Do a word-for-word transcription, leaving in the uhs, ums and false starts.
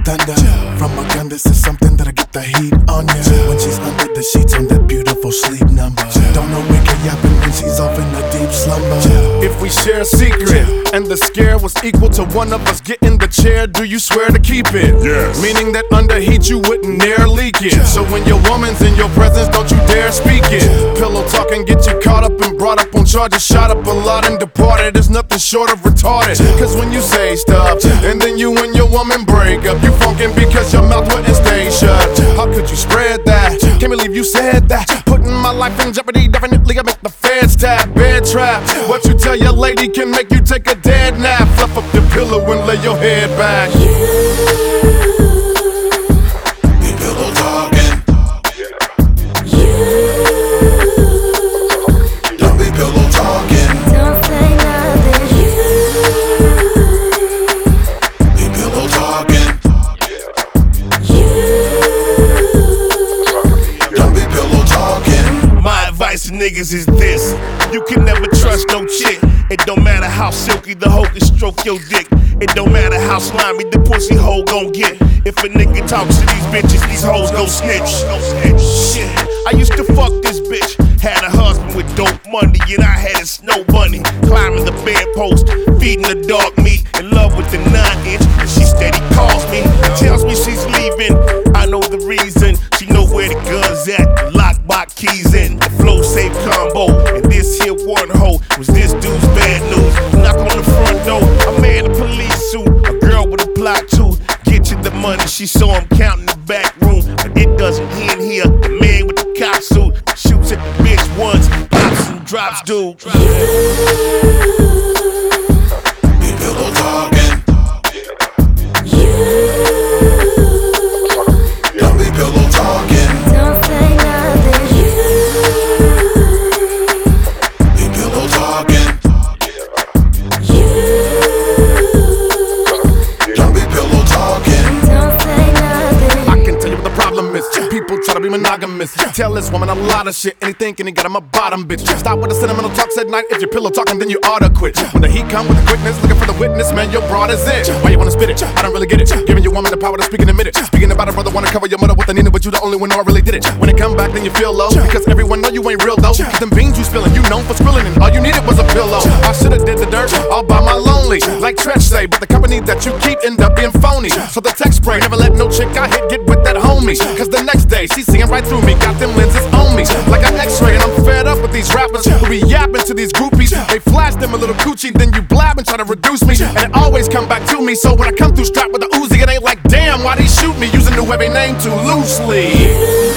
thunder from a gun. This is something that'll get the heat on ya. When she's under the sheets on that beautiful sleep number. Don't know when can yapping when she's off in a deep slumber. If we share a secret and the scare was equal to one of us getting the chair, do you swear to keep it? Yes. Meaning that under heat you wouldn't dare leak it. So when your woman's in your presence, don't you dare speak it. Pillow talking get you caught up and brought up on charges, shot up a lot and departed. There's nothing short of retarded. Cause when you say stuff and then you and your woman break up, you funkin' because your mouth wouldn't stay shut. How could you spread that? Can't believe you said that. Putting my life in jeopardy, definitely I make the feds tap. Bed trap, what you tell your lady can make you take a dead nap. Fluff up your pillow and lay your head back. Be pillow talking. Don't be pillow talking. Don't say nothing. Be pillow talking. Don't be pillow talking. My advice to niggas is this: you can never trust no chick. It don't matter how silky the hoe can stroke your dick. It don't matter how slimy the pussy hole gon' get. If a nigga talks to these bitches, these hoes gon' snitch. Shit, I used to fuck this bitch. Had a husband with dope money, and I had a snow bunny. Climbing the bedpost, feeding the dog meat. In love with the nine inch, and she steady calls me and tells me she's leaving. I know the reason. She know where the guns at, the lockbox keys in, the flow safe combo. And this here one hoe was this dude's bad news. Knock on the front door, a man in a police suit, a girl with a plot tooth. Get you the money, she saw him counting the back room. But it doesn't end here. The man with the cop suit shoots at the bitch once, pops and drops dude. Be pillow talking. Don't be pillow talking. Don't say nothing. Be pillow talking. Don't be pillow talking. Don't say nothing. I can tell you what the problem is. People try to be monogamous. Tell this woman a lot of shit. Anything can get him a bottom bitch. Stop with the sentimental talks at night. If you're pillow talking, then you ought to quit. When the heat come with the quickness, looking for the witness, man, your broad is it. Why you wanna spit it? I don't really get it. Giving your woman the power to speak and admit it. Speaking about a brother, wanna cover your mother with a Nina, but you the only one who I really did it. When it come back, then you feel low. Because everyone know you ain't real though. Cause them beans you spilling, you known for spilling, and all you needed was a pillow. I should've did the dirt all by my lonely, like Tretch say, but the company that you keep end up being phony. So the text spray, never let no chick I hit get with that homie. Cause the next day, she seeing right through me, got them lenses on me, like an x-ray. And I'm fed up with these rappers who be yapping to these groupies. They flash them a little coochie, then you blab and try to reduce me. And it always come back to me, so when I come through strapped with the Uzi, it ain't like, damn, why they shoot me using the Webby name too loosely.